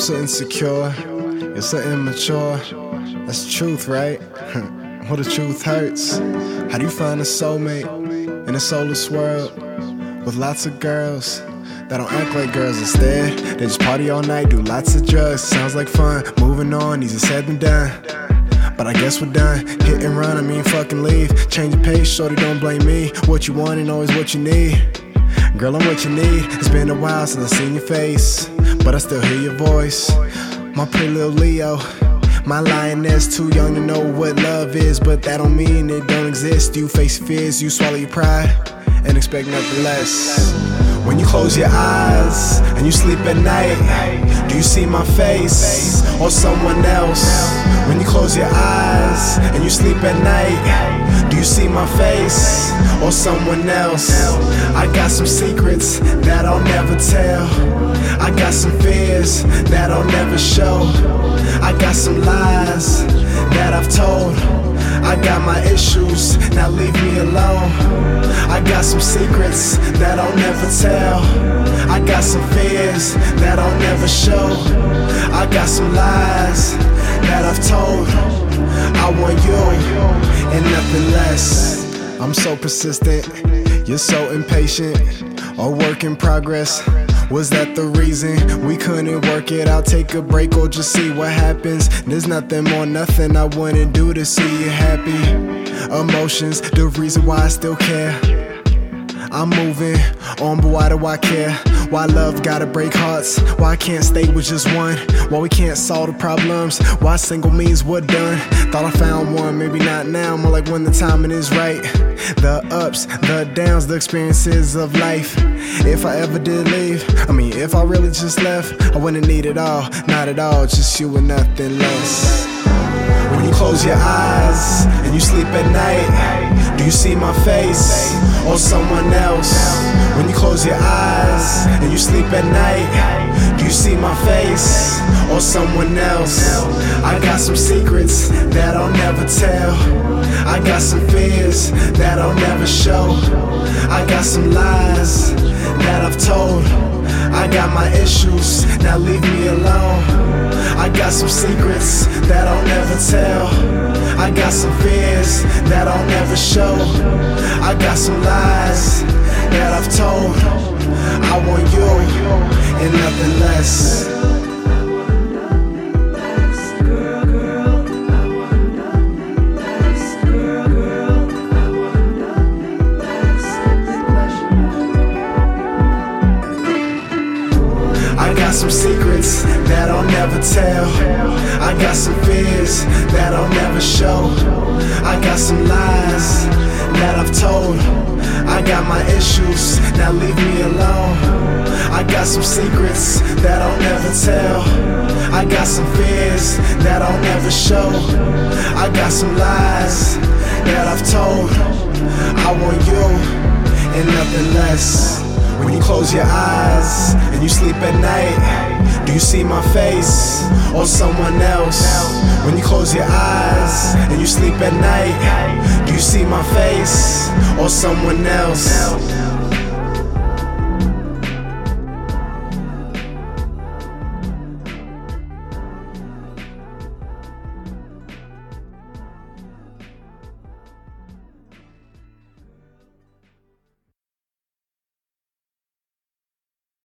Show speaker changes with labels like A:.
A: so insecure, you're so immature. That's the truth, right? Well, the truth hurts. How do you find a soulmate in a soulless world with lots of girls that don't act like girls? Instead, they just party all night, do lots of drugs. Sounds like fun, moving on, easier said than done. But I guess we're done. Hit and run, I mean fucking leave. Change the pace, shorty, don't blame me. What you want ain't always what you need. Girl, I'm what you need. It's been a while since I seen your face, but I still hear your voice. My pretty little Leo, my lioness, too young to know what love is, but that don't mean it don't exist. You face fears, you swallow your pride, and expect nothing less. When you close your eyes and you sleep at night, do you see my face or someone else? When you close your eyes and you sleep at night, do you see my face or someone else? I got some secrets that I'll never tell. I got some fears that I'll never show. I got some lies that I've told. I got my issues, now leave me alone. I got some secrets that I'll never tell. I got some fears that I'll never show. I got some lies that I've told. I want you and nothing less. I'm so persistent, you're so impatient. A work in progress. Was that the reason we couldn't work it out? Take a break or just see what happens. There's nothing more, nothing I wouldn't do to see you happy. Emotions, the reason why I still care. I'm moving on, but why do I care? Why love gotta break hearts? Why I can't stay with just one? Why we can't solve the problems? Why single means we're done? Thought I found one, maybe not now, more like when the timing is right. The ups, the downs, the experiences of life. If I ever did leave, if I really just left, I wouldn't need it all, not at all, just you and nothing less. When you close your eyes and you sleep at night, do you see my face or someone else? When you close your eyes and you sleep at night, do you see my face or someone else? I got some secrets that I'll never tell. I got some fears that I'll never show. I got some lies that I've told. I got my issues, now leave me alone. I got some secrets that I'll never tell. I got some fears that I'll never show. I got some lies that I've told. I want you and nothing less. I got some secrets that I'll never tell. I got some fears that I'll never show. I got some lies that I've told. I got my issues, now leave me alone. I got some secrets that I'll never tell. I got some fears that I'll never show. I got some lies that I've told. I want you and nothing less. When you close your eyes and you sleep at night, do you see my face or someone else? When you close your eyes and you sleep at night, do you see my face or someone else?